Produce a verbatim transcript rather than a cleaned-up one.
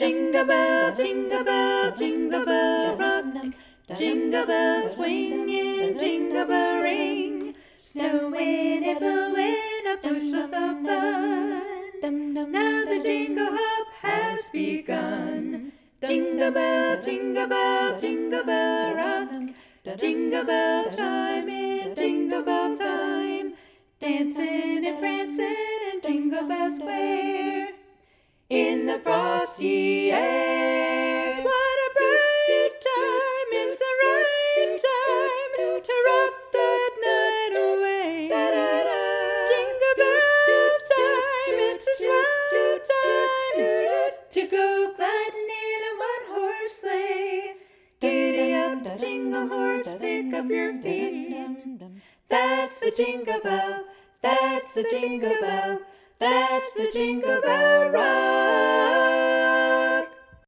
Jingle bell, jingle bell, jingle bell rock. Jingle bell swing and jingle bell ring. Snowing and blowing up bushels of fun. Now the jingle hop has begun. Jingle bell, jingle bell, jingle bell rock. Jingle bell chime in jingle bell time. Dancing and prancing in Jingle Bell Square. In the frosty air. What a bright time, it's the right time to rock that night away. Jingle bell time, it's a swell time to go gliding in a one-horse sleigh. Giddy up, jingle horse, pick up your feet. That's the jingle bell, that's the jingle bell, that's the jingle bell ride.